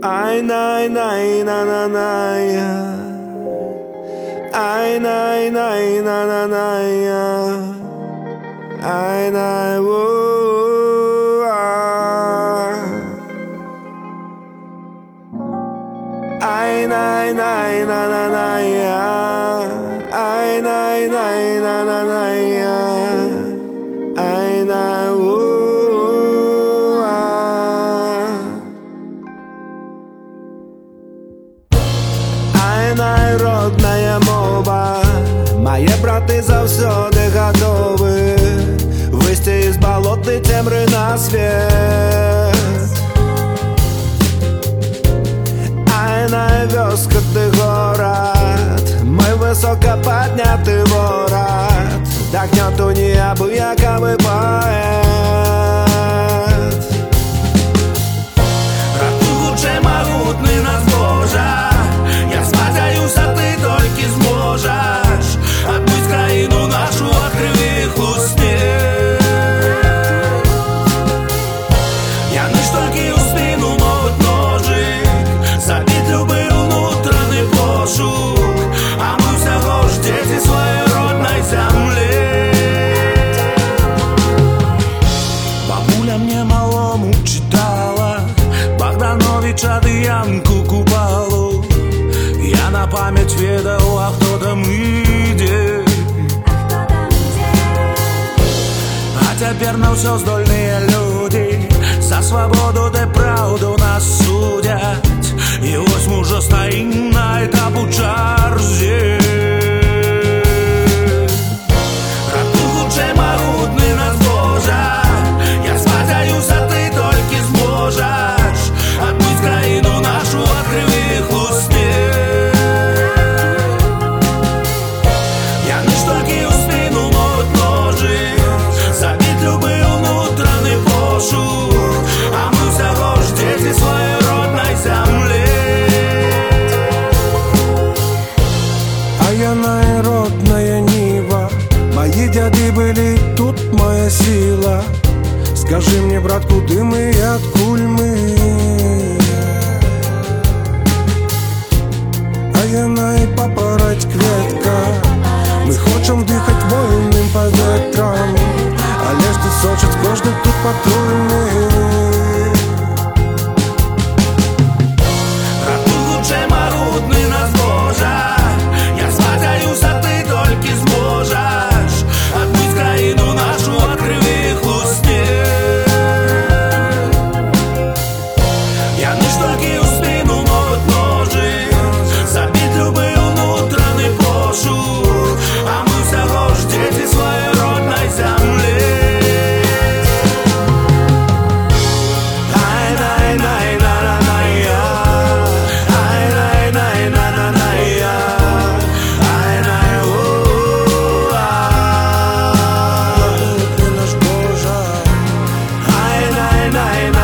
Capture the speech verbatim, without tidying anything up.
Ай, най, най, на, на, най. Ай, най, най, на, на, най. Ай, най, у, а. Ай, най, най, на, на, най. Ай, най, най, на, на, най. Ай, най, у, а. Ай, найродная мова. Мои браты завсёды готовы выйти из болотной темры на свет. Ай, на вёскотный город, мой высоко поднятый ворот вдохнет у необъякомый поэт. Ратуй лучше могутный нас Божа. Я спадаюсь, а ты только зможешь отмыть краину нашу от кривых уснет. Я лишь только у спину могут ножик забить любый внутренний пошук, а мы всего ж дети своей родной земли. Бабуля мне малому читала Богдановича Дыянку Купалу. Я на память ведал, а кто там иде. А теперь на все здольные люди за свободу да правду нас судят. И ось мы уже стоим на этапу чарзе. Ратуй лучше могутный нас Божа. Я спадаюсь, а ты только зможешь отмыть краину нашу от кривых уснет. Я лишь только у спину могут ножик забить любый внутренний пошук, а мы всего ж дети своей родной земли. А я народная нива, мои дяды были, тут моя сила. Скажи мне, брат, куды мы и откуль мы? А я най папороть кветка. Мы хочем дыхать вольным повітрям, але ж ти сочить кожний тут патрульний. Ратуй лучше могутный нас Божа. Я спадаюсь, а ты только зможешь отмыть краину нашу от кривых уснет. Я лишь только у спину могут ножик забить любый внутренний пошук, а мы всего ж дети своей родной земли. Ай, най, най, на, на, най, ай, най, най, на, на, най, ай, най, у, а. Ты наш Божа. Ай, най, най, на.